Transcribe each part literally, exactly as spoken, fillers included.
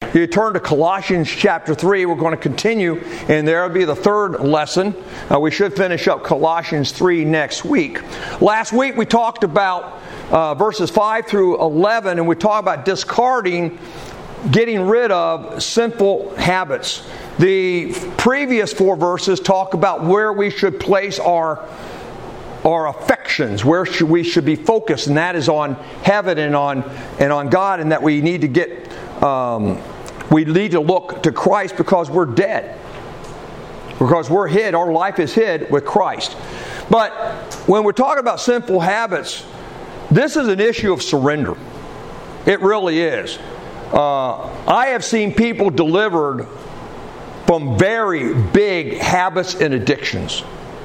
You turn to Colossians chapter three. We're going to continue, and there will be the third lesson. Uh, we should finish up Colossians three next week. Last week we talked about uh, verses five through eleven, and we talked about discarding, getting rid of sinful habits. The previous four verses talk about where we should place our our affections, where should we should be focused, and that is on heaven and on and on God, and that we need to get um, we need to look to Christ because we're dead, because we're hid. Our life is hid with Christ. But when we're talking about sinful habits, this is an issue of surrender. It really is. Uh, I have seen people delivered from very big habits and addictions.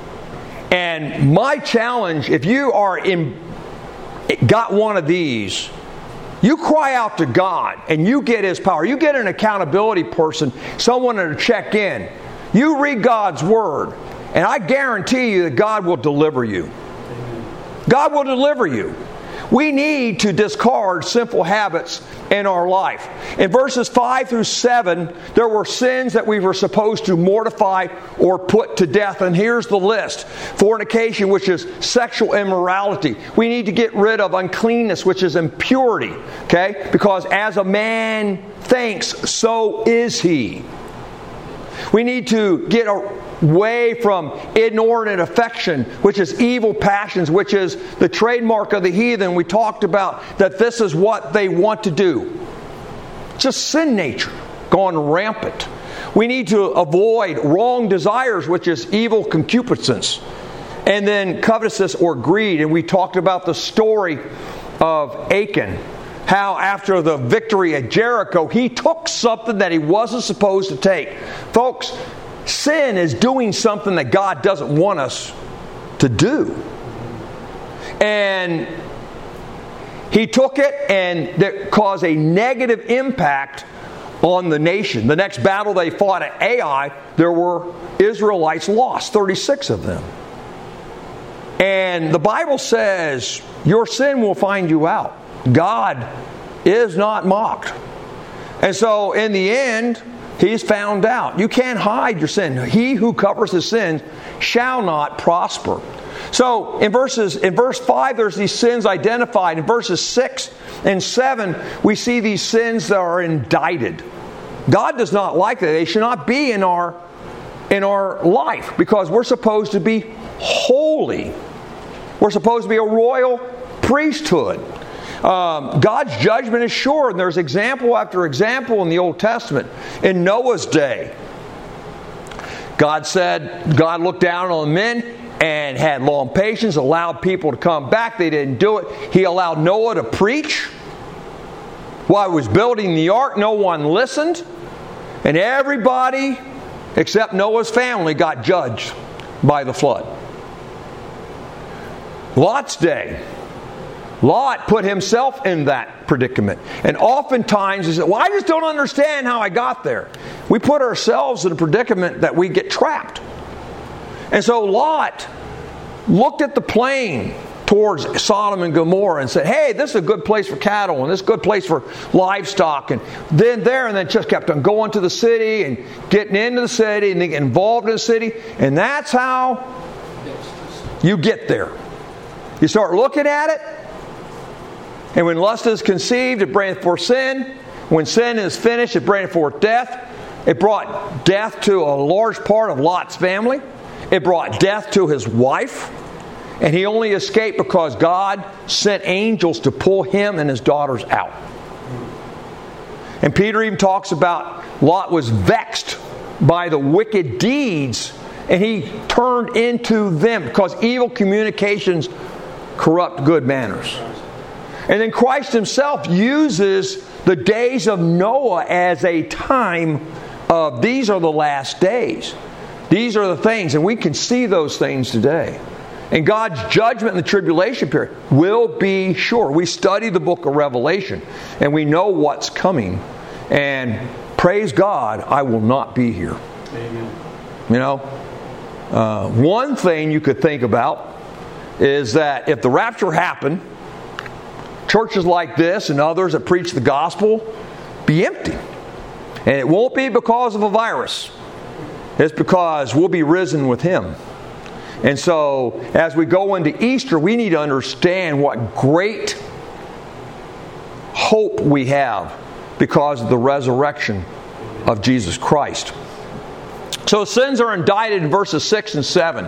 And my challenge, if you are in, got one of these, you cry out to God and you get His power. You get an accountability person, someone to check in. You read God's Word, and I guarantee you that God will deliver you. God will deliver you. We need to discard sinful habits in our life. In verses five through seven, there were sins that we were supposed to mortify or put to death. And here's the list. Fornication, which is sexual immorality. We need to get rid of uncleanness, which is impurity. Okay? Because as a man thinks, so is he. We need to get away from inordinate affection, which is evil passions, which is the trademark of the heathen. We talked about that this is what they want to do. Just sin nature gone rampant. We need to avoid wrong desires, which is evil concupiscence. And then covetousness or greed. And we talked about the story of Achan. How after the victory at Jericho, he took something that he wasn't supposed to take. Folks, sin is doing something that God doesn't want us to do. And he took it, and that caused a negative impact on the nation. The next battle they fought at Ai, there were Israelites lost, thirty-six of them. And the Bible says, your sin will find you out. God is not mocked. And so in the end, he's found out. You can't hide your sin. He who covers his sins shall not prosper. So in verses in verse five, there's these sins identified. In verses six and seven, we see these sins that are indicted. God does not like that. They should not be in our in our life, because we're supposed to be holy. We're supposed to be a royal priesthood. Um, God's judgment is sure, and there's example after example in the Old Testament. In Noah's day, God said, God looked down on men and had long patience, allowed people to come back. They didn't do it. He allowed Noah to preach. While he was building the ark, no one listened. And everybody except Noah's family got judged by the flood. Lot's day, Lot put himself in that predicament. And oftentimes he said, well, I just don't understand how I got there. We put ourselves in a predicament that we get trapped. And so Lot looked at the plain towards Sodom and Gomorrah and said, hey, this is a good place for cattle, and this is a good place for livestock. And then there, and then just kept on going to the city and getting into the city and getting involved in the city. And that's how you get there. You start looking at it, and when lust is conceived, it bringeth forth sin. When sin is finished, it bringeth forth death. It brought death to a large part of Lot's family. It brought death to his wife. And he only escaped because God sent angels to pull him and his daughters out. And Peter even talks about Lot was vexed by the wicked deeds, and he turned into them, because evil communications corrupt good manners. And then Christ himself uses the days of Noah as a time of these are the last days. These are the things, and we can see those things today. And God's judgment in the tribulation period will be sure. We study the book of Revelation, and we know what's coming. And praise God, I will not be here. Amen. You know, uh, one thing you could think about is that if the rapture happened, churches like this and others that preach the gospel be empty. And it won't be because of a virus. It's because we'll be risen with Him. And so, as we go into Easter, we need to understand what great hope we have because of the resurrection of Jesus Christ. So sins are indicted in verses six and seven.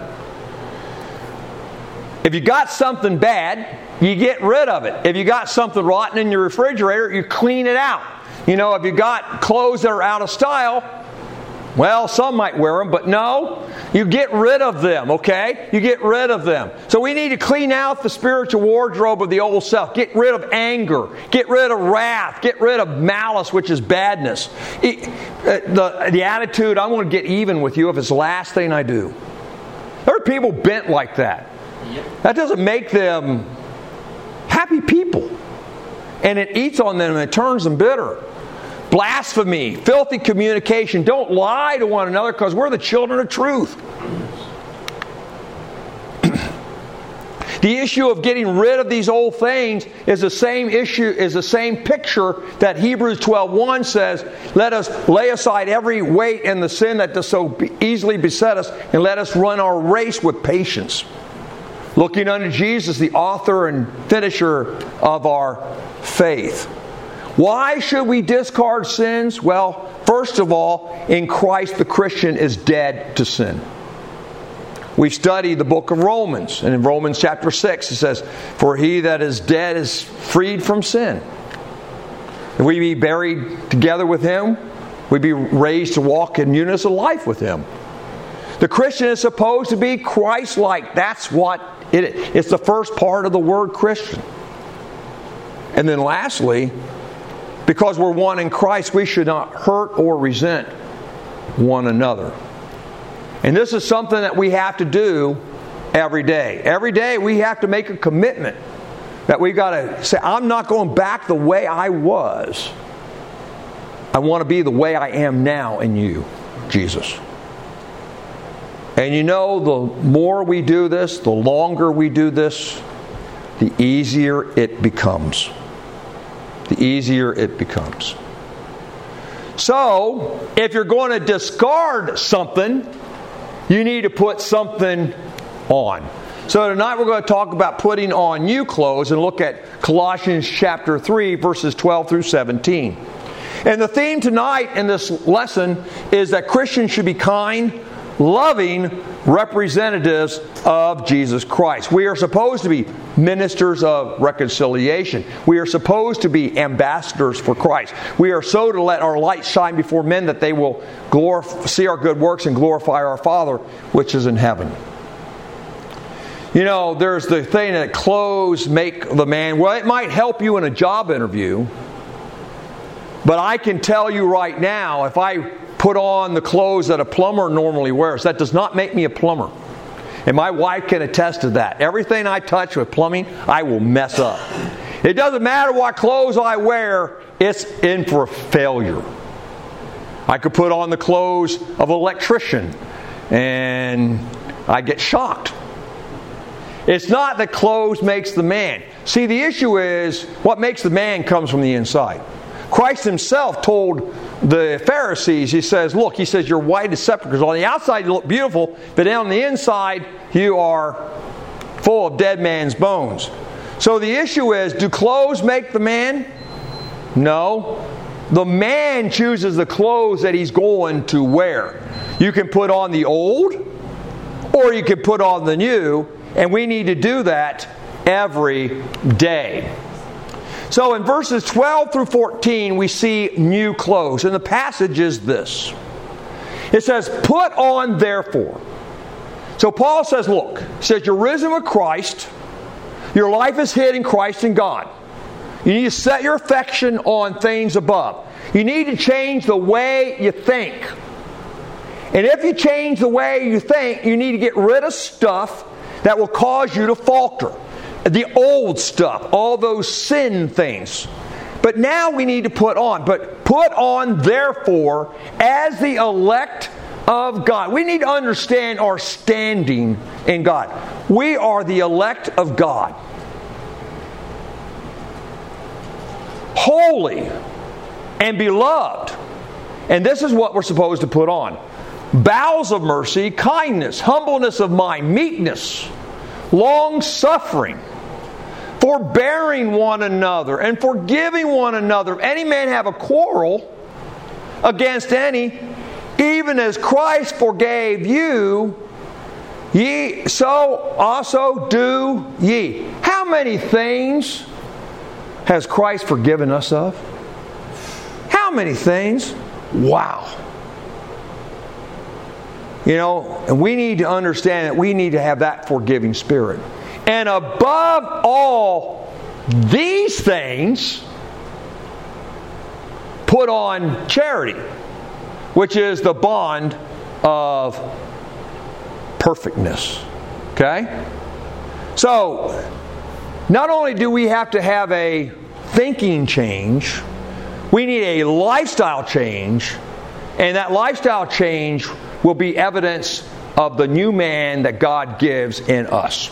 If you got something bad, you get rid of it. If you got something rotten in your refrigerator, you clean it out. You know, if you got clothes that are out of style, well, some might wear them, but no, you get rid of them, okay? You get rid of them. So we need to clean out the spiritual wardrobe of the old self. Get rid of anger. Get rid of wrath. Get rid of malice, which is badness. The, the attitude, I'm going to get even with you if it's the last thing I do. There are people bent like that. That doesn't make them happy people. And it eats on them and it turns them bitter. Blasphemy, filthy communication. Don't lie to one another because we're the children of truth. The issue of getting rid of these old things is the same issue, is the same picture that Hebrews twelve one says, let us lay aside every weight and the sin that does so easily beset us, and let us run our race with patience. Looking unto Jesus, the author and finisher of our faith. Why should we discard sins? Well, first of all, in Christ the Christian is dead to sin. We studied the book of Romans, and in Romans chapter six it says, for he that is dead is freed from sin. If we be buried together with Him, we be raised to walk in newness of life with Him. The Christian is supposed to be Christ-like. That's what it is. It's the first part of the word Christian. And then lastly, because we're one in Christ, we should not hurt or resent one another. And this is something that we have to do every day. Every day we have to make a commitment that we've got to say, I'm not going back the way I was. I want to be the way I am now in you, Jesus. And you know, the more we do this, the longer we do this, the easier it becomes. The easier it becomes. So, if you're going to discard something, you need to put something on. So tonight we're going to talk about putting on new clothes and look at Colossians chapter three, verses twelve through seventeen. And the theme tonight in this lesson is that Christians should be kind, loving representatives of Jesus Christ. We are supposed to be ministers of reconciliation. We are supposed to be ambassadors for Christ. We are so to let our light shine before men that they will glorify, see our good works and glorify our Father which is in heaven. You know, there's the thing that clothes make the man. Well, it might help you in a job interview, but I can tell you right now, if I put on the clothes that a plumber normally wears, that does not make me a plumber. And my wife can attest to that. Everything I touch with plumbing, I will mess up. It doesn't matter what clothes I wear, it's in for failure. I could put on the clothes of an electrician and I get shocked. It's not that clothes makes the man. See, the issue is what makes the man comes from the inside. Christ Himself told the Pharisees, He says, look, He says, you're white as sepulchres. On the outside you look beautiful, but on the inside you are full of dead man's bones. So the issue is, do clothes make the man? No. The man chooses the clothes that he's going to wear. You can put on the old, or you can put on the new, and we need to do that every day. So in verses twelve through fourteen, we see new clothes. And the passage is this. It says, put on therefore. So Paul says, look, he says, you're risen with Christ. Your life is hid in Christ and God. You need to set your affection on things above. You need to change the way you think. And if you change the way you think, you need to get rid of stuff that will cause you to falter. The old stuff, all those sin things. But now we need to put on. But put on, therefore, as the elect of God. We need to understand our standing in God. We are the elect of God. Holy and beloved. And this is what we're supposed to put on. Bowels of mercy, kindness, humbleness of mind, meekness, long-suffering, forbearing one another, and forgiving one another. If any man have a quarrel against any, even as Christ forgave you, ye so also do ye. How many things has Christ forgiven us of? How many things? Wow. You know, and we need to understand that we need to have that forgiving spirit. And above all these things, put on charity, which is the bond of perfectness. Okay? So, not only do we have to have a thinking change, we need a lifestyle change, and that lifestyle change will be evidence of the new man that God gives in us.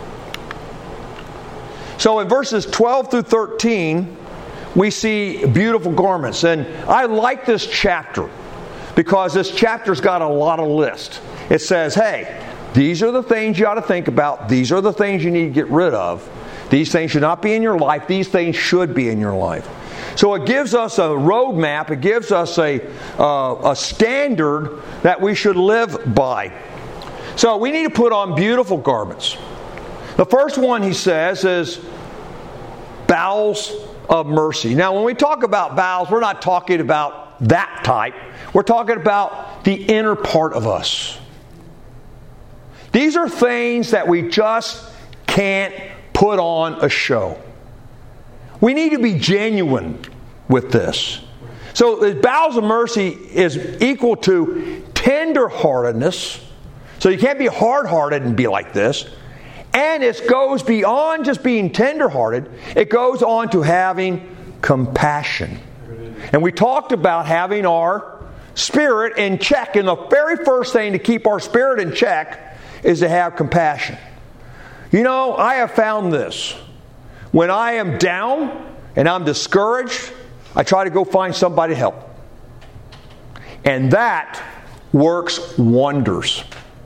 So in verses twelve through thirteen, we see beautiful garments. And I like this chapter because this chapter's got a lot of list. It says, hey, these are the things you ought to think about. These are the things you need to get rid of. These things should not be in your life. These things should be in your life. So it gives us a roadmap. It gives us a, uh, a standard that we should live by. So we need to put on beautiful garments. The first one, he says, is bowels of mercy. Now, when we talk about bowels, we're not talking about that type. We're talking about the inner part of us. These are things that we just can't put on a show. We need to be genuine with this. So the bowels of mercy is equal to tenderheartedness. So you can't be hard-hearted and be like this. And it goes beyond just being tenderhearted. It goes on to having compassion. And we talked about having our spirit in check. And the very first thing to keep our spirit in check is to have compassion. You know, I have found this. When I am down and I'm discouraged, I try to go find somebody to help. And that works wonders.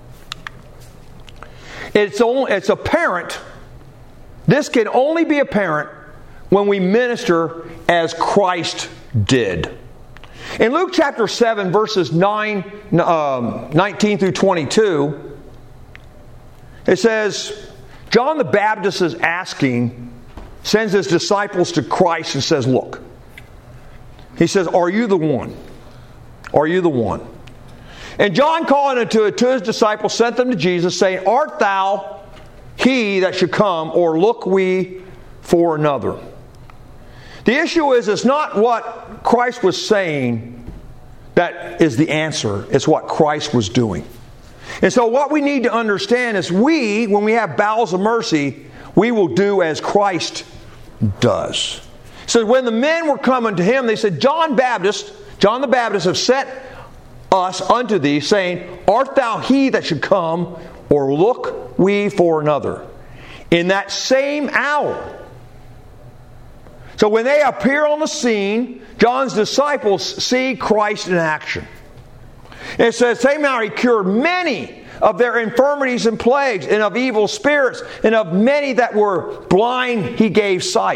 It's, only, it's apparent, this can only be apparent when we minister as Christ did. In Luke chapter seven, verses nine, um, nineteen through twenty-two, it says, John the Baptist is asking, sends his disciples to Christ and says, look, he says, are you the one? Are you the one? And John, calling unto it to his disciples, sent them to Jesus, saying, art thou he that should come, or look we for another? The issue is, it's not what Christ was saying that is the answer. It's what Christ was doing. And so what we need to understand is we, when we have bowels of mercy, we will do as Christ does. So when the men were coming to him, they said, John Baptist, John the Baptist have sent us unto thee, saying, art thou he that should come, or look we for another? In that same hour. So when they appear on the scene, John's disciples see Christ in action. And it says, same hour he cured many of their infirmities and plagues, and of evil spirits, and of many that were blind he gave sight.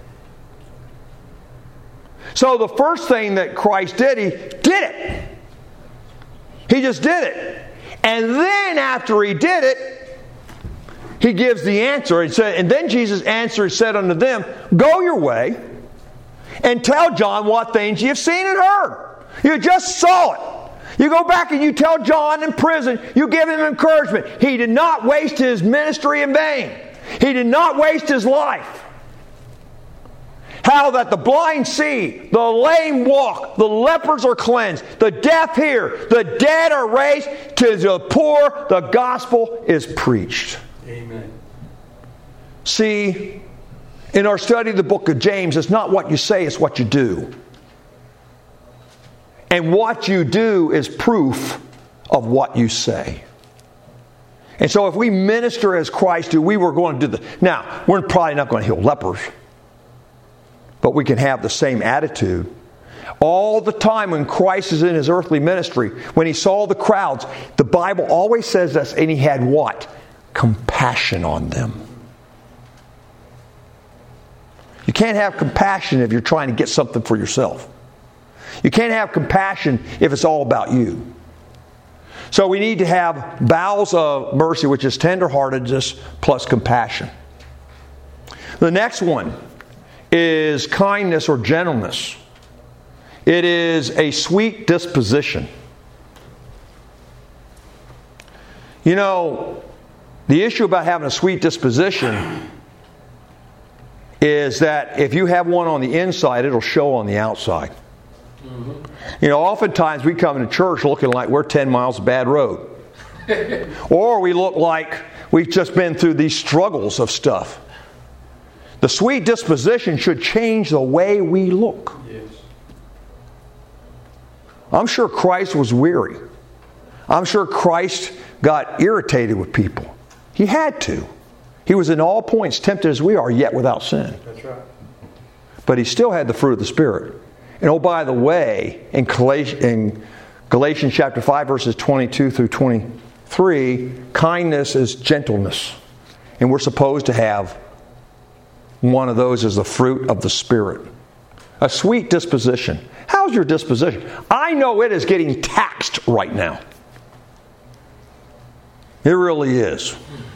So the first thing that Christ did, he did it. He just did it. And then after he did it, he gives the answer. He said, and then Jesus answered and said unto them, go your way and tell John what things you have seen and heard. You just saw it. You go back and you tell John in prison, you give him encouragement. He did not waste his ministry in vain. He did not waste his life. How that the blind see, the lame walk, the lepers are cleansed, the deaf hear, the dead are raised, to the poor the gospel is preached. Amen. See, in our study of the book of James, it's not what you say, it's what you do. And what you do is proof of what you say. And so if we minister as Christ do, we were going to do this. Now, we're probably not going to heal lepers, but we can have the same attitude. All the time when Christ is in his earthly ministry, when he saw the crowds, the Bible always says this, and he had what? Compassion on them. You can't have compassion if you're trying to get something for yourself. You can't have compassion if it's all about you. So we need to have bowels of mercy, which is tenderheartedness plus compassion. The next one is kindness or gentleness. It is a sweet disposition. You know, the issue about having a sweet disposition is that if you have one on the inside, it'll show on the outside. Mm-hmm. You know, oftentimes we come into church looking like we're ten miles of bad road. Or we look like we've just been through these struggles of stuff. The sweet disposition should change the way we look. Yes. I'm sure Christ was weary. I'm sure Christ got irritated with people. He had to. He was in all points tempted as we are, yet without sin. That's right. But he still had the fruit of the Spirit. And oh, by the way, in Galatians, in Galatians chapter five, verses twenty-two through twenty-three, kindness is gentleness. And we're supposed to have one of those as the fruit of the Spirit. A sweet disposition. How's your disposition? I know it is getting taxed right now. It really is.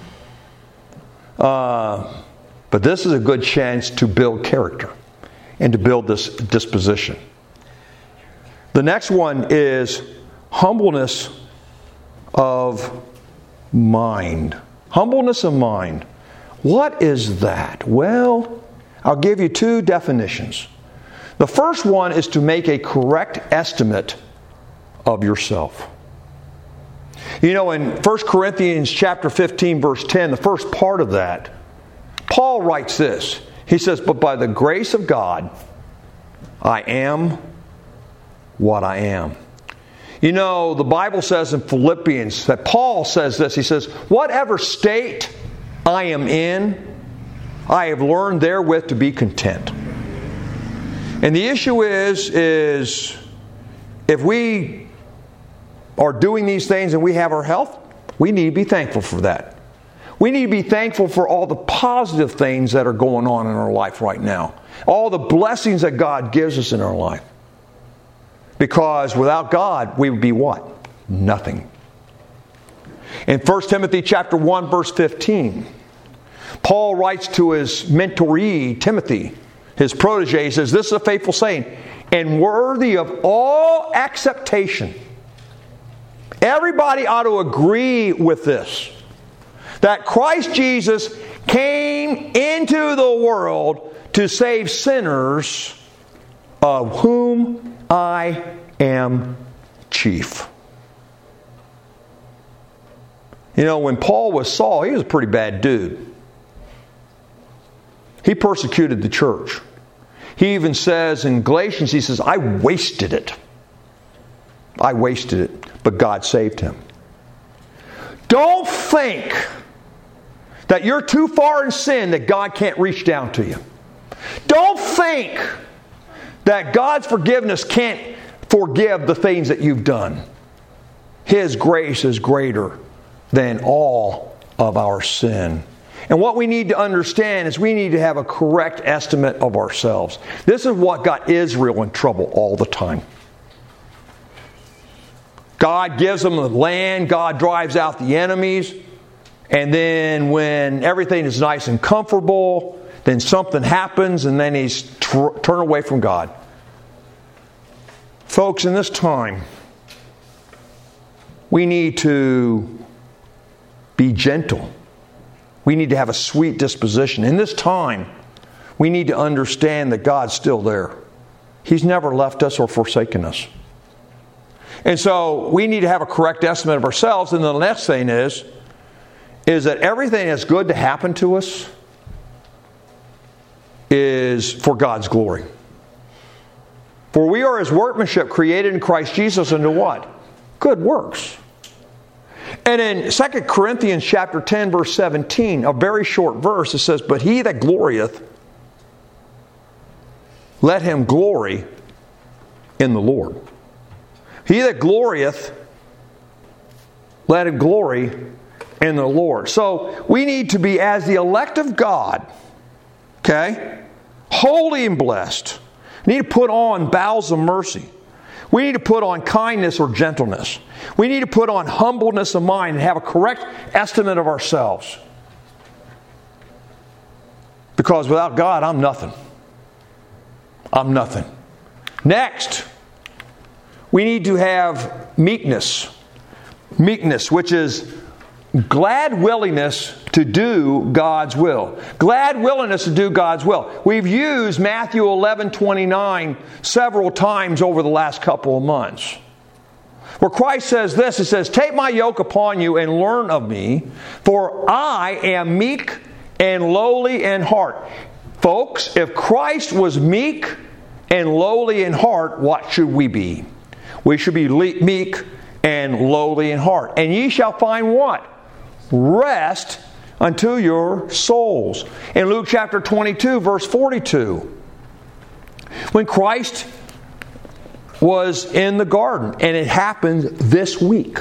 Uh, but this is a good chance to build character and to build this disposition. The next one is humbleness of mind. Humbleness of mind. What is that? Well, I'll give you two definitions. The first one is to make a correct estimate of yourself. You know, in First Corinthians chapter fifteen, verse ten, the first part of that, Paul writes this. He says, "But by the grace of God, I am what I am." You know, the Bible says in Philippians that Paul says this. He says, "Whatever state I am in, I have learned therewith to be content." And the issue is, is if we are doing these things and we have our health, we need to be thankful for that. We need to be thankful for all the positive things that are going on in our life right now. All the blessings that God gives us in our life. Because without God, we would be what? Nothing. In First Timothy chapter one, verse fifteen, Paul writes to his mentoree, Timothy, his protege. He says, "This is a faithful saying, and worthy of all acceptation." Everybody ought to agree with this. That Christ Jesus came into the world to save sinners, of whom I am chief. You know, when Paul was Saul, he was a pretty bad dude. He persecuted the church. He even says in Galatians, he says, "I wasted it. I wasted it, but God saved him." Don't think that you're too far in sin that God can't reach down to you. Don't think that God's forgiveness can't forgive the things that you've done. His grace is greater than all of our sin. And what we need to understand is we need to have a correct estimate of ourselves. This is what got Israel in trouble all the time. God gives them the land, God drives out the enemies, and then when everything is nice and comfortable, then something happens and then he's tr- turned away from God. Folks, in this time, we need to be gentle. We need to have a sweet disposition. In this time, we need to understand that God's still there. He's never left us or forsaken us. And so we need to have a correct estimate of ourselves. And the next thing is, is that everything that's good to happen to us is for God's glory. For we are His workmanship created in Christ Jesus unto what? Good works. And in Second Corinthians chapter ten, verse seventeen, a very short verse, it says, "But he that glorieth, let him glory in the Lord. He that glorieth, let him glory in the Lord. So we need to be as the elect of God, okay, holy and blessed. We need to put on bowels of mercy. We need to put on kindness or gentleness. We need to put on humbleness of mind and have a correct estimate of ourselves. Because without God, I'm nothing. I'm nothing. Next, we need to have meekness. Meekness, which is glad willingness to do God's will. Glad willingness to do God's will. We've used Matthew eleven twenty-nine several times over the last couple of months. Where Christ says this, He says, "Take my yoke upon you and learn of me, for I am meek and lowly in heart." Folks, if Christ was meek and lowly in heart, what should we be? We should be meek and lowly in heart. And ye shall find what? Rest unto your souls. In Luke chapter twenty-two, verse forty-two, when Christ was in the garden, and it happened this week.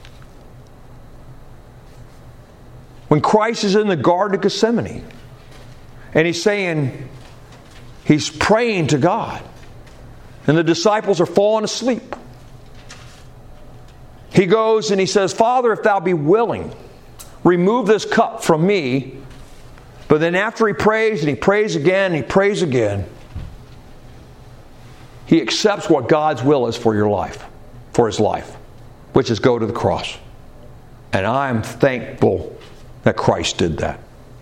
When Christ is in the Garden of Gethsemane, and He's saying, He's praying to God, and the disciples are falling asleep. He goes and He says, "Father, if Thou be willing, remove this cup from me." But then after He prays, and He prays again, and He prays again, He accepts what God's will is for your life, for His life, which is go to the cross. And I'm thankful that Christ did that.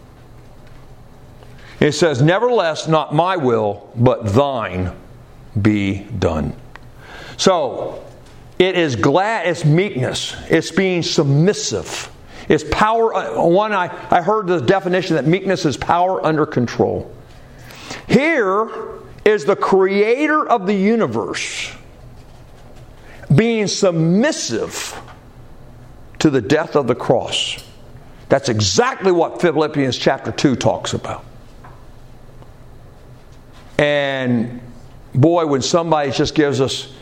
It says, "Nevertheless, not my will, but thine be done." So, it is glad, it's meekness, it's being submissive. It's power. One, I, I heard the definition that meekness is power under control. Here is the Creator of the universe being submissive to the death of the cross. That's exactly what Philippians chapter two talks about. And boy, when somebody just gives us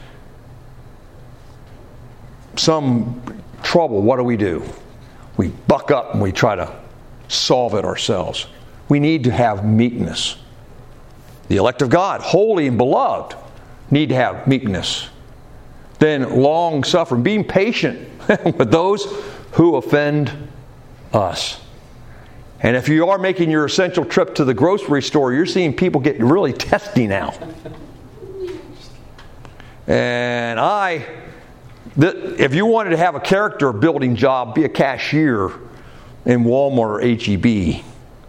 some trouble, what do we do? We buck up and we try to solve it ourselves. We need to have meekness. The elect of God, holy and beloved, need to have meekness. Then long suffering, being patient with those who offend us. And if you are making your essential trip to the grocery store, you're seeing people get really testy now. And I, if you wanted to have a character building job, be a cashier in Walmart or H E B.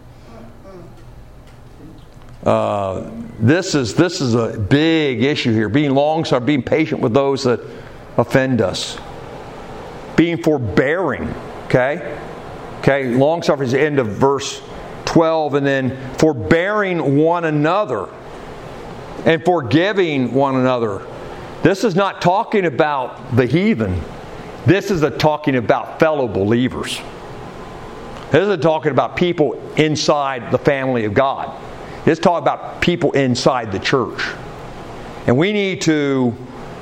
Uh, this is this is a big issue here. Being long-suffering, being patient with those that offend us. Being forbearing, okay? Okay, long-suffering is the end of verse twelve, and then forbearing one another and forgiving one another. This is not talking about the heathen. This is a talking about fellow believers. This isn't talking about people inside the family of God. It's talking about people inside the church. And we need to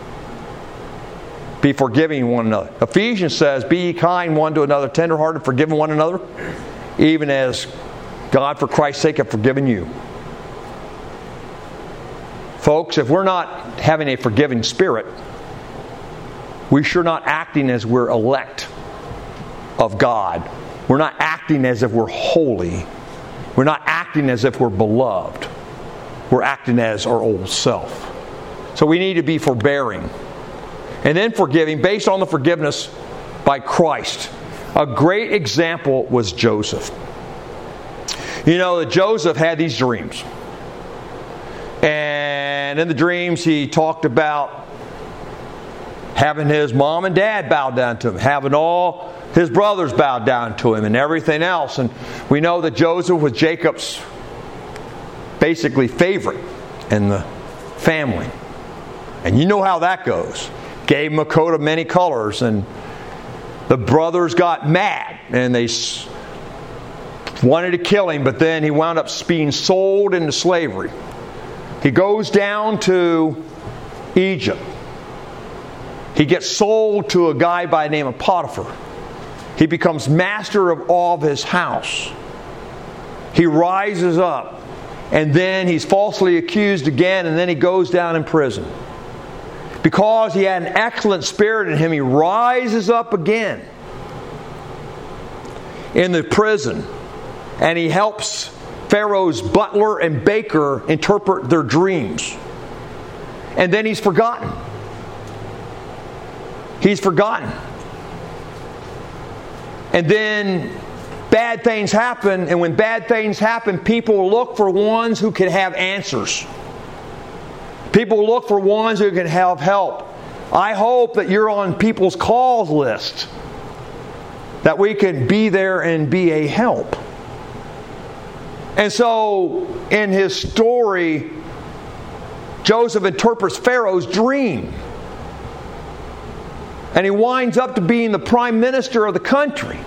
be forgiving one another. Ephesians says, "Be ye kind one to another, tenderhearted, forgiving one another, even as God for Christ's sake hath forgiven you." Folks, if we're not having a forgiving spirit, we're sure not acting as we're elect of God. We're not acting as if we're holy. We're not acting as if we're beloved. We're acting as our old self. So we need to be forbearing. And then forgiving based on the forgiveness by Christ. A great example was Joseph. You know that Joseph had these dreams. And in the dreams he talked about having his mom and dad bow down to him, having all his brothers bow down to him and everything else. And we know that Joseph was Jacob's basically favorite in the family. And you know how that goes. Gave him a coat of many colors, and the brothers got mad and they wanted to kill him, but then he wound up being sold into slavery. He goes down to Egypt. He gets sold to a guy by the name of Potiphar. He becomes master of all of his house. He rises up, and then he's falsely accused again, and then he goes down in prison. Because he had an excellent spirit in him, he rises up again in the prison, and he helps Pharaoh's butler and baker interpret their dreams. And then he's forgotten. He's forgotten. And then bad things happen, and when bad things happen, people look for ones who can have answers. People look for ones who can have help. I hope that you're on people's calls list, that we can be there and be a help. And so, in his story, Joseph interprets Pharaoh's dream. And he winds up to being the prime minister of the country.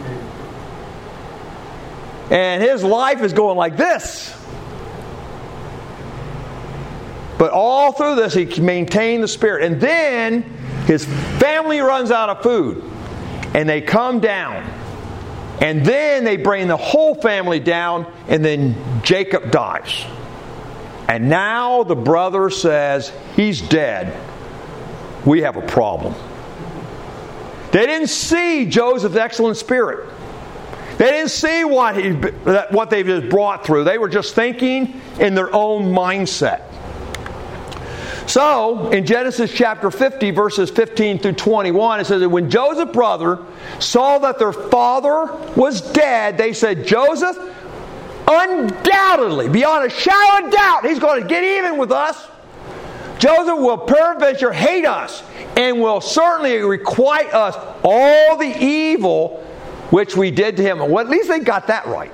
And his life is going like this. But all through this, he maintained the spirit. And then his family runs out of food. And they come down. And then they bring the whole family down. And then Jacob dies. And now the brother says, he's dead. We have a problem. They didn't see Joseph's excellent spirit. They didn't see what he, what they've just brought through. They were just thinking in their own mindset. So, in Genesis chapter fifty, verses fifteen through twenty-one, it says that when Joseph's brother saw that their father was dead, they said, Joseph, undoubtedly, beyond a shadow of doubt, he's going to get even with us. Joseph will peradventure hate us and will certainly requite us all the evil which we did to him. Well, at least they got that right.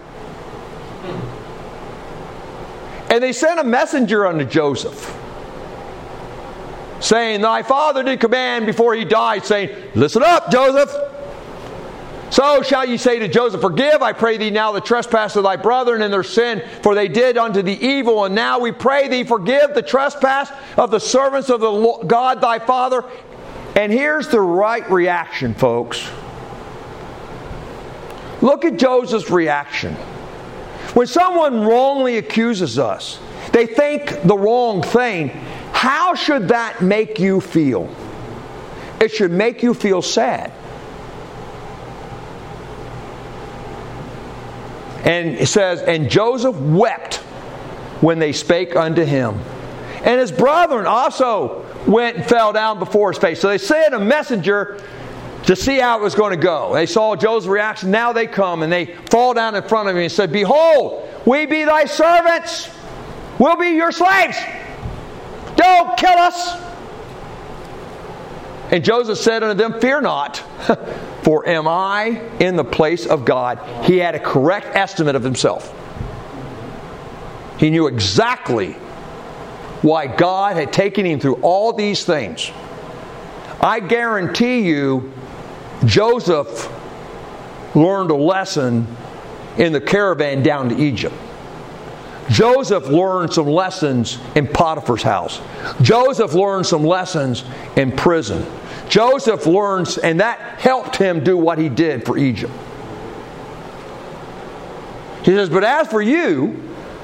And they sent a messenger unto Joseph, saying, thy father did command before he died, saying, listen up, Joseph. So shall ye say to Joseph, forgive, I pray thee now, the trespass of thy brethren and their sin, for they did unto thee evil. And now we pray thee, forgive the trespass of the servants of the Lord, God thy Father. And here's the right reaction, folks. Look at Joseph's reaction. When someone wrongly accuses us, they think the wrong thing, how should that make you feel? It should make you feel sad. And it says, and Joseph wept when they spake unto him. And his brethren also went and fell down before his face. So they sent a messenger to see how it was going to go. They saw Joseph's reaction. Now they come and they fall down in front of him and said, behold, we be thy servants. We'll be your slaves. Don't kill us. And Joseph said unto them, fear not, for am I in the place of God? He had a correct estimate of himself. He knew exactly why God had taken him through all these things. I guarantee you, Joseph learned a lesson in the caravan down to Egypt. Joseph learned some lessons in Potiphar's house. Joseph learned some lessons in prison. Joseph learns, and that helped him do what he did for Egypt. He says, but as for you,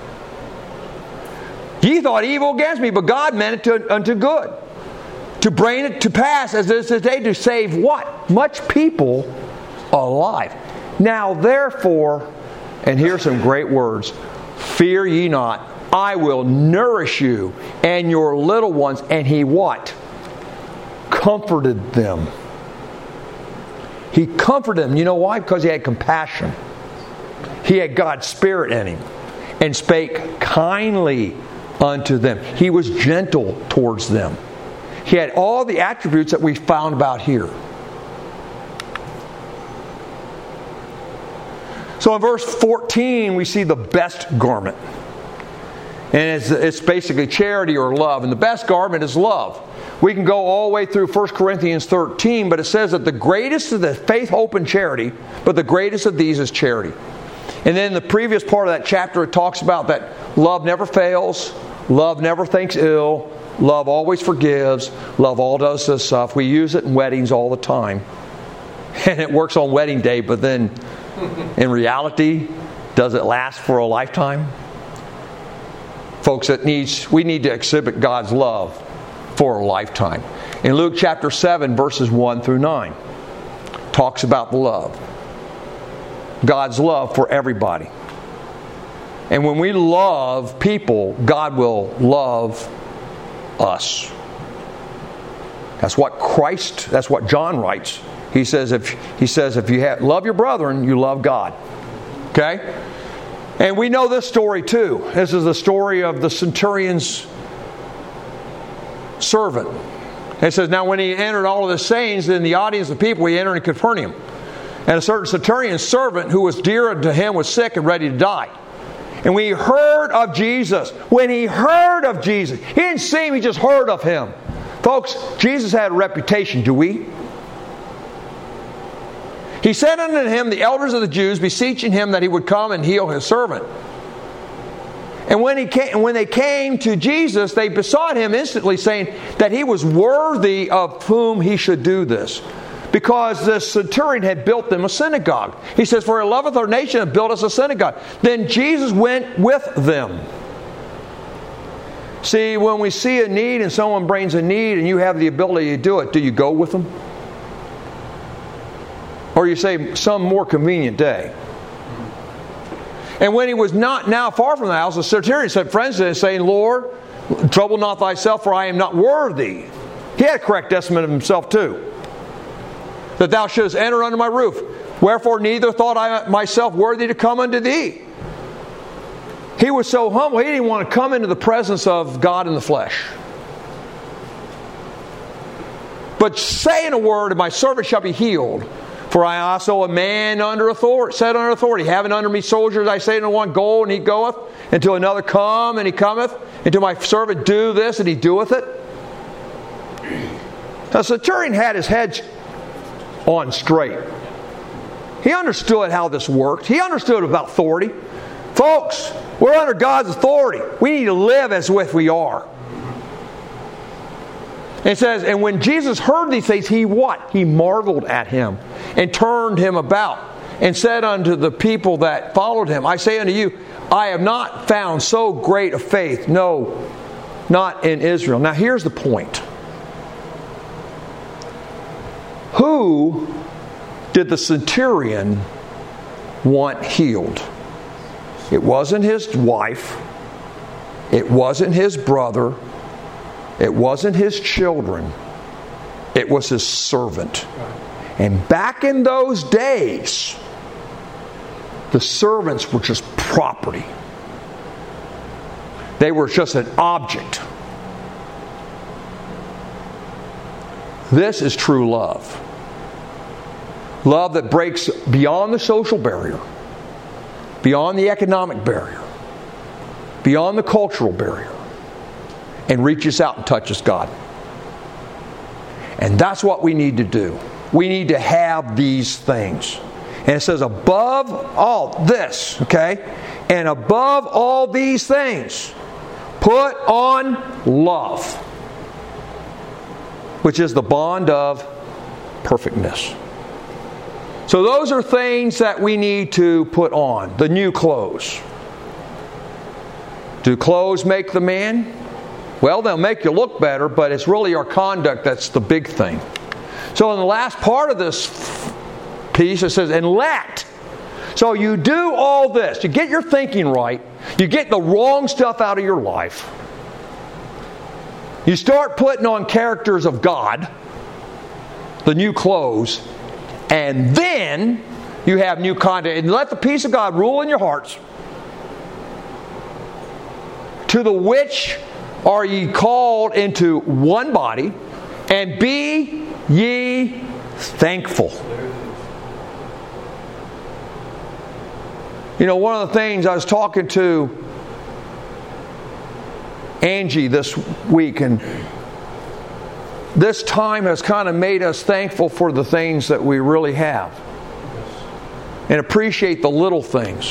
ye thought evil against me, but God meant it to, unto good, to bring it to pass as this is day, to save what? Much people alive. Now therefore, and here's some great words, fear ye not, I will nourish you and your little ones. And he what? Comforted them. He comforted them. You know why? Because he had compassion. He had God's Spirit in him. And spake kindly unto them. He was gentle towards them. He had all the attributes that we found about here. So in verse fourteen, we see the best garment. And it's, it's basically charity or love. And the best garment is love. We can go all the way through First Corinthians thirteen, but it says that the greatest of the faith, hope, and charity, but the greatest of these is charity. And then the previous part of that chapter, it talks about that love never fails, love never thinks ill, Love always forgives. Love all does this stuff. We use it in weddings all the time. And it works on wedding day, but then in reality, does it last for a lifetime? Folks, it needs, we need to exhibit God's love for a lifetime. In Luke chapter seven, verses one through nine, talks about the love. God's love for everybody. And when we love people, God will love us. That's what Christ, that's what John writes. He says if he says if you have, love your brethren, you love God. Okay? And we know this story too. This is the story of the centurion's servant. It says, now when he entered all of the sayings in the audience of people, he entered in Capernaum. And a certain centurion's servant who was dear to him was sick and ready to die. And when he heard of Jesus, when he heard of Jesus, he didn't see him, he just heard of him. Folks, Jesus had a reputation, do we? He said unto him, the elders of the Jews, beseeching him that he would come and heal his servant. And when he came, when they came to Jesus, they besought him instantly, saying that he was worthy of whom he should do this. Because the centurion had built them a synagogue. He says, for he loveth our nation and built us a synagogue. Then Jesus went with them. See, when we see a need and someone brings a need and you have the ability to do it, do you go with them? Or you say, some more convenient day. And when he was not now far from the house, the centurion said, friends to him, saying, Lord, trouble not thyself, for I am not worthy. He had a correct estimate of himself too. That thou shouldest enter under my roof. Wherefore neither thought I myself worthy to come unto thee. He was so humble, he didn't want to come into the presence of God in the flesh. But saying a word, and my servant shall be healed. For I also a man under authority, set under authority, having under me soldiers, I say unto one, go, and he goeth, and to another, come, and he cometh, and to my servant, do this, and he doeth it. Now, the centurion had his head on straight. He understood how this worked. He understood about authority. Folks, we're under God's authority. We need to live as if we are. It says, and when Jesus heard these things, he what? He marveled at him and turned him about and said unto the people that followed him, I say unto you, I have not found so great a faith, no, not in Israel. Now here's the point. Who did the centurion want healed? It wasn't his wife. It wasn't his brother. It wasn't his children. It was his servant. And back in those days, the servants were just property. They were just an object. This is true love. Love that breaks beyond the social barrier, beyond the economic barrier, beyond the cultural barrier, and reaches out and touches God. And that's what we need to do. We need to have these things. And it says above all this, okay? And above all these things, put on love, which is the bond of perfectness. So those are things that we need to put on. The new clothes. Do clothes make the man? Well, they'll make you look better, but it's really our conduct that's the big thing. So in the last part of this piece, it says, and let. So you do all this. You get your thinking right. You get the wrong stuff out of your life. You start putting on characters of God, the new clothes, and then you have new conduct. And let the peace of God rule in your hearts, to the which are ye called into one body, and be ye thankful. You know, one of the things, I was talking to Angie this week, and this time has kind of made us thankful for the things that we really have, and appreciate the little things.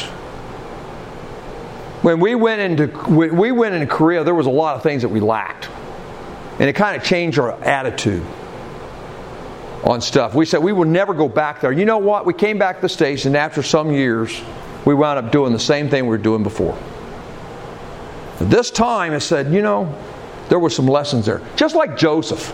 When we went into we went into Korea, there was a lot of things that we lacked. And it kind of changed our attitude on stuff. We said we would never go back there. You know what? We came back to the States, and after some years, we wound up doing the same thing we were doing before. But this time, it said, you know, there were some lessons there. Just like Joseph.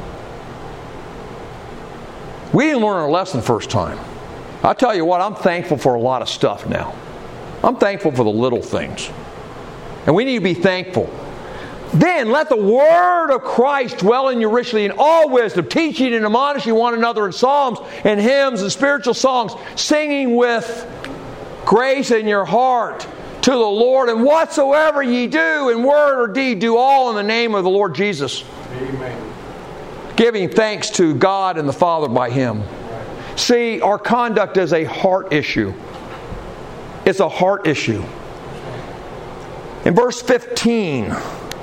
We didn't learn our lesson the first time. I'll tell you what, I'm thankful for a lot of stuff now. I'm thankful for the little things. And we need to be thankful. Then let the word of Christ dwell in you richly in all wisdom, teaching and admonishing one another in psalms and hymns and spiritual songs, singing with grace in your heart to the Lord. And whatsoever ye do in word or deed, do all in the name of the Lord Jesus. Amen. Giving thanks to God and the Father by Him. See, our conduct is a heart issue. It's a heart issue. In verse fifteen,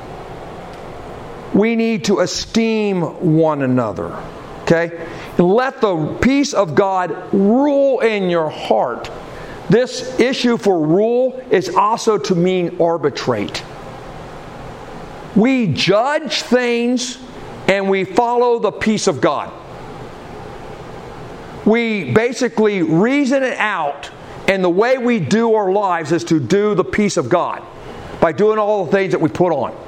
we need to esteem one another. Okay? And let the peace of God rule in your heart. This issue for rule is also to mean arbitrate. We judge things and we follow the peace of God. We basically reason it out, and the way we do our lives is to do the peace of God by doing all the things that we put on.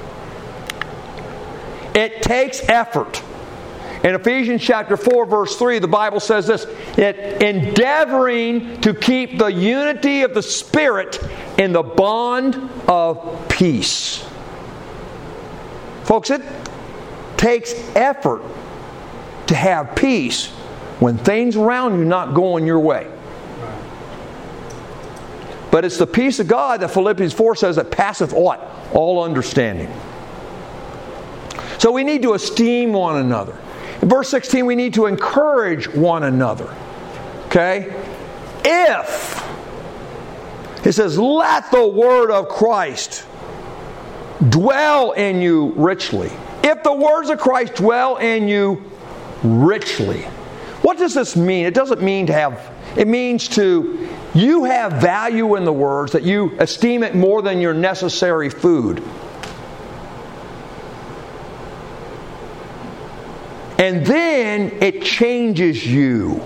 It takes effort. In Ephesians chapter four, verse three, the Bible says this, it endeavoring to keep the unity of the Spirit in the bond of peace. Folks, it takes effort to have peace when things around you not going your way. But it's the peace of God that Philippians four says that passeth what? All understanding. So we need to esteem one another. In verse sixteen, we need to encourage one another. Okay? If, it says, let the word of Christ dwell in you richly. If the words of Christ dwell in you richly. What does this mean? It doesn't mean to have, it means to, you have value in the words, that you esteem it more than your necessary food. And then it changes you.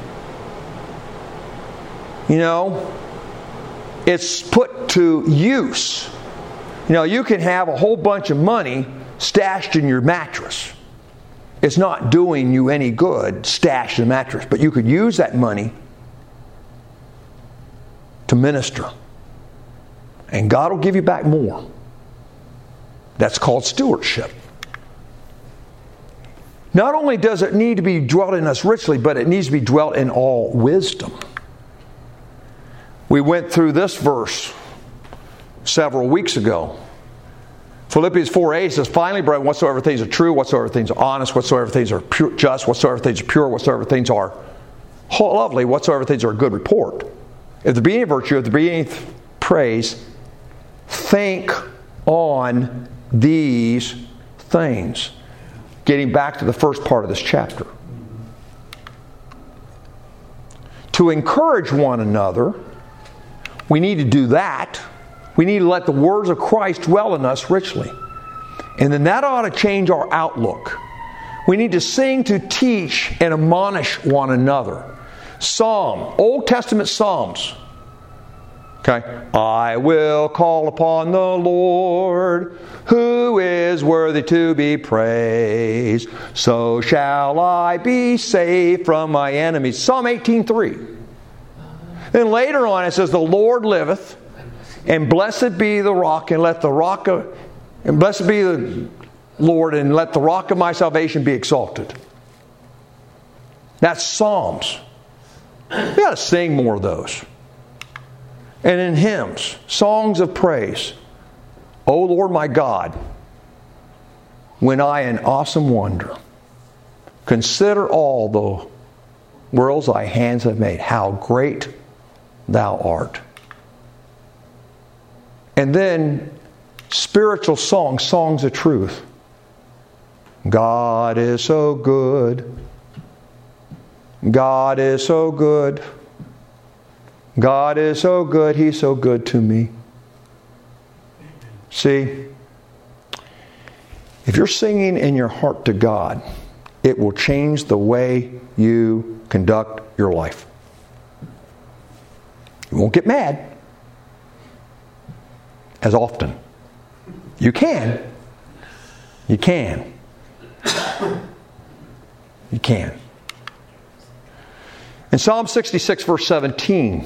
You know, it's put to use. You know, you can have a whole bunch of money stashed in your mattress. It's not doing you any good stashed in the mattress, but you could use that money to minister. And God will give you back more. That's called stewardship. Not only does it need to be dwelt in us richly, but it needs to be dwelt in all wisdom. We went through this verse several weeks ago. Philippians four eight says, finally, brethren, whatsoever things are true, whatsoever things are honest, whatsoever things are pure, just, whatsoever things are pure, whatsoever things are lovely, whatsoever things are a good report. If there be any virtue, if there be any praise, think on these things. Getting back to the first part of this chapter. To encourage one another, we need to do that. We need to let the words of Christ dwell in us richly. And then that ought to change our outlook. We need to sing, to teach, and admonish one another. Psalm, Old Testament Psalms. Okay. I will call upon the Lord, who is worthy to be praised. So shall I be saved from my enemies. Psalm eighteen three. Then later on it says, the Lord liveth, and blessed be the rock, and let the rock of, and blessed be the Lord, and let the rock of my salvation be exalted. That's Psalms. We got to sing more of those. And in hymns, songs of praise. O Lord my God, when I in awesome wonder consider all the worlds thy hands have made, how great thou art. And then spiritual songs, songs of truth. God is so good. God is so good. God is so good. He's so good to me. See, If you're singing in your heart to God, it will change the way you conduct your life. You won't get mad as often. You can. You can. You can. In Psalm sixty-six, verse seventeen,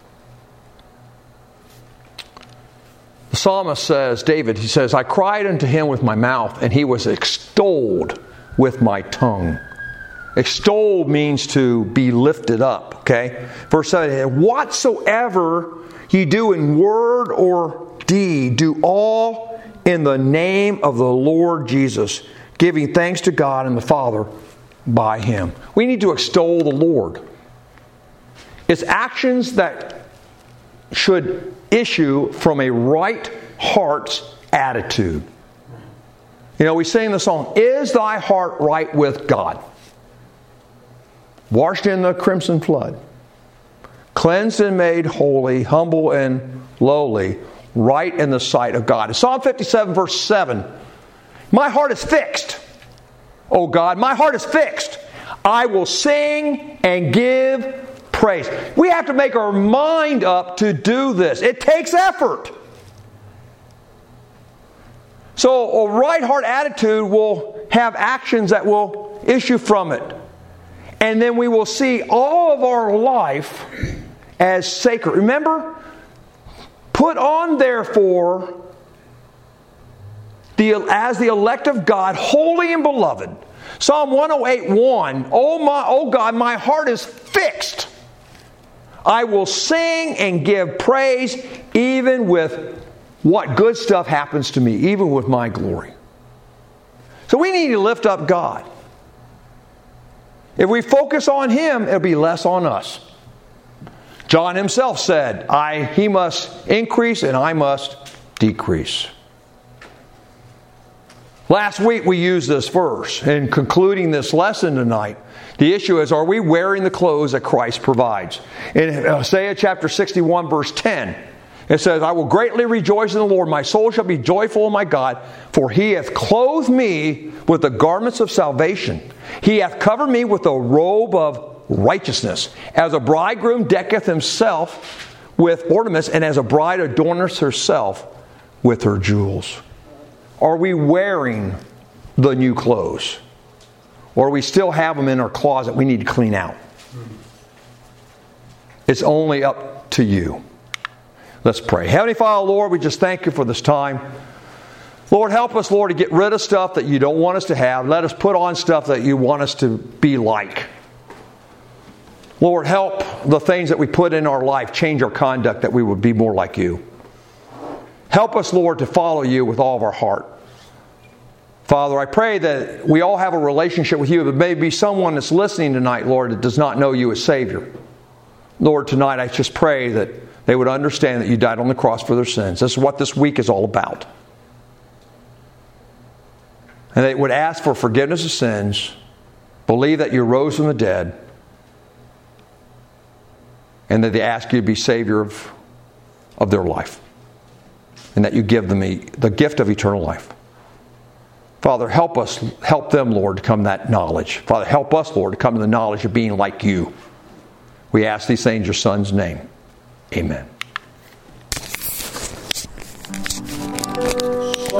the psalmist says, David, he says, I cried unto him with my mouth, and he was extolled with my tongue. Extolled means to be lifted up, okay? Verse seven, whatsoever ye do in word or deed, do all in the name of the Lord Jesus, giving thanks to God and the Father by Him. We need to extol the Lord. It's actions that should issue from a right heart's attitude. You know, we sing the song, Is thy heart right with God? Washed in the crimson flood, cleansed and made holy, humble and lowly, right in the sight of God. In Psalm fifty-seven, verse seven, my heart is fixed. Oh God, my heart is fixed. I will sing and give praise. We have to make our mind up to do this. It takes effort. So a right heart attitude will have actions that will issue from it. And then we will see all of our life as sacred. Remember, put on therefore the, as the elect of God, holy and beloved. Psalm one oh eight, one, oh, my, oh God, my heart is fixed. I will sing and give praise even with what good stuff happens to me, even with my glory. So we need to lift up God. If we focus on Him, it'll be less on us. John himself said, I, he must increase and I must decrease. Last week we used this verse. In concluding this lesson tonight, the issue is, are we wearing the clothes that Christ provides? In Isaiah chapter sixty-one, verse ten, it says, I will greatly rejoice in the Lord. My soul shall be joyful in my God, for He hath clothed me with the garments of salvation. He hath covered me with a robe of righteousness. As a bridegroom decketh himself with ornaments, and as a bride adorneth herself with her jewels. Are we wearing the new clothes? Or we still have them in our closet we need to clean out? It's only up to you. Let's pray. Heavenly Father, Lord, we just thank You for this time. Lord, help us, Lord, to get rid of stuff that You don't want us to have. Let us put on stuff that You want us to be like. Lord, help the things that we put in our life change our conduct, that we would be more like You. Help us, Lord, to follow You with all of our heart. Father, I pray that we all have a relationship with You. There may be someone that's listening tonight, Lord, that does not know You as Savior. Lord, tonight I just pray that they would understand that You died on the cross for their sins. This is what this week is all about. And they would ask for forgiveness of sins, believe that You rose from the dead, and that they ask You to be Savior of, of their life. And that You give them the gift of eternal life. Father, help us, help them, Lord, to come to that knowledge. Father, help us, Lord, to come to the knowledge of being like You. We ask these things in Your Son's name. Amen.